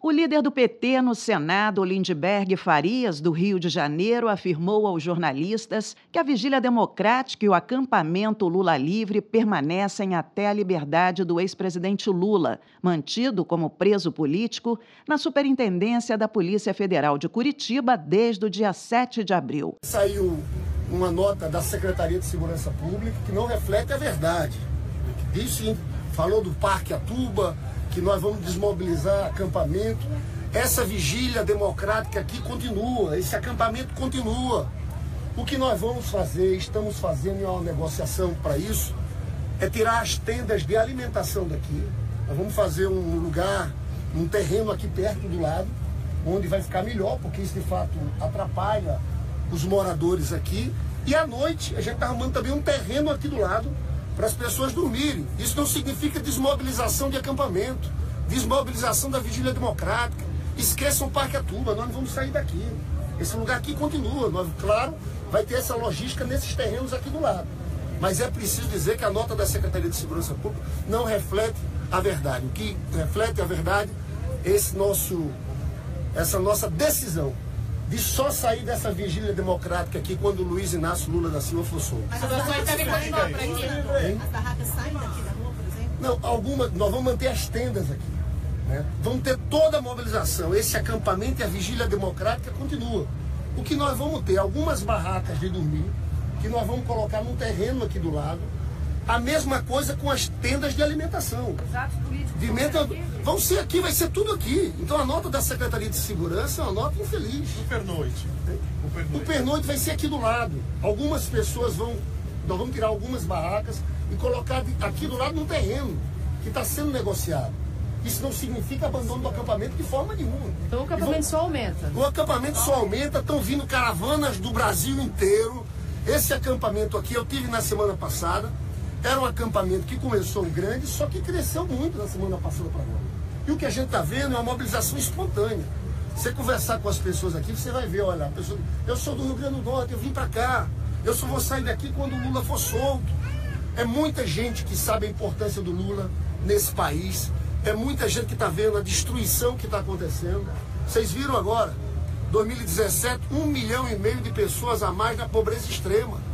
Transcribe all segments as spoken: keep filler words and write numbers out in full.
O líder do P T no Senado, Lindbergh Farias, do Rio de Janeiro, afirmou aos jornalistas que a Vigília Democrática e o acampamento Lula Livre permanecem até a liberdade do ex-presidente Lula, mantido como preso político na Superintendência da Polícia Federal de Curitiba desde o dia sete de abril. Saiu uma nota da Secretaria de Segurança Pública que não reflete a verdade. Diz sim, falou do Parque Atuba, que nós vamos desmobilizar acampamento. Essa vigília democrática aqui continua, esse acampamento continua. O que nós vamos fazer, estamos fazendo uma negociação para isso, é tirar as tendas de alimentação daqui. Nós vamos fazer um lugar, um terreno aqui perto do lado, onde vai ficar melhor, porque isso de fato atrapalha os moradores aqui. E à noite a gente está arrumando também um terreno aqui do lado, para as pessoas dormirem. Isso não significa desmobilização de acampamento, desmobilização da Vigília Democrática. Esqueçam o Parque Atuba, nós não vamos sair daqui. Esse lugar aqui continua. Nós, claro, vai ter essa logística nesses terrenos aqui do lado. Mas é preciso dizer que a nota da Secretaria de Segurança Pública não reflete a verdade. O que reflete a verdade é esse nosso, essa nossa decisão de só sair dessa vigília democrática aqui quando o Luiz Inácio Lula da Silva for solto. Mas as barracas devem continuar por aqui? As barracas saem daqui da rua, por exemplo? Não, algumas, nós vamos manter as tendas aqui, né? Vamos ter toda a mobilização. Esse acampamento e a vigília democrática continua. O que nós vamos ter? Algumas barracas de dormir, que nós vamos colocar num terreno aqui do lado. A mesma coisa com as tendas de alimentação. Os atos políticos de menta, vão ser aqui, vai ser tudo aqui. Então a nota da Secretaria de Segurança é uma nota infeliz. O pernoite. O pernoite. O pernoite vai ser aqui do lado. Algumas pessoas vão, nós vamos tirar algumas barracas e colocar aqui do lado num terreno que está sendo negociado. Isso não significa abandono do acampamento de forma nenhuma. Então o acampamento vão, só aumenta? O acampamento só aumenta, estão vindo caravanas do Brasil inteiro. Esse acampamento aqui eu tive na semana passada. Era um acampamento que começou grande, só que cresceu muito na semana passada para agora. E o que a gente está vendo é uma mobilização espontânea. Você conversar com as pessoas aqui, você vai ver, olha, a pessoa, eu sou do Rio Grande do Norte, eu vim para cá, eu só vou sair daqui quando o Lula for solto. É muita gente que sabe a importância do Lula nesse país, é muita gente que está vendo a destruição que está acontecendo. Vocês viram agora, dois mil e dezessete, um milhão e meio de pessoas a mais na pobreza extrema.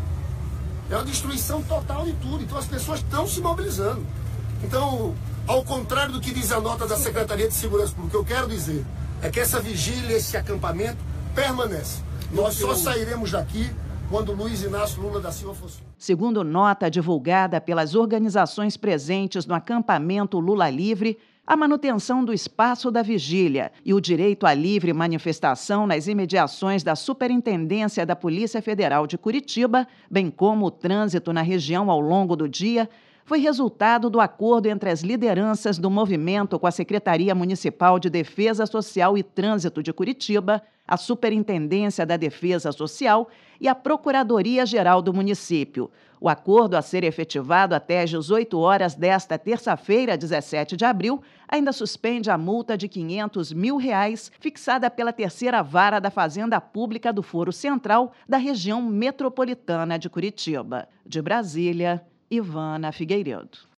É uma destruição total de tudo. Então as pessoas estão se mobilizando. Então, ao contrário do que diz a nota da Secretaria de Segurança Pública, o que eu quero dizer é que essa vigília, esse acampamento permanece. Nós só sairemos daqui quando Luiz Inácio Lula da Silva for solto. Segundo nota divulgada pelas organizações presentes no acampamento Lula Livre, a manutenção do espaço da vigília e o direito à livre manifestação nas imediações da Superintendência da Polícia Federal de Curitiba, bem como o trânsito na região ao longo do dia, foi resultado do acordo entre as lideranças do movimento com a Secretaria Municipal de Defesa Social e Trânsito de Curitiba, a Superintendência da Defesa Social e a Procuradoria-Geral do município. O acordo, a ser efetivado até às dezoito horas desta terça-feira, dezessete de abril, ainda suspende a multa de quinhentos mil reais fixada pela terceira vara da Fazenda Pública do Foro Central da região metropolitana de Curitiba. De Brasília, Ivana Figueiredo.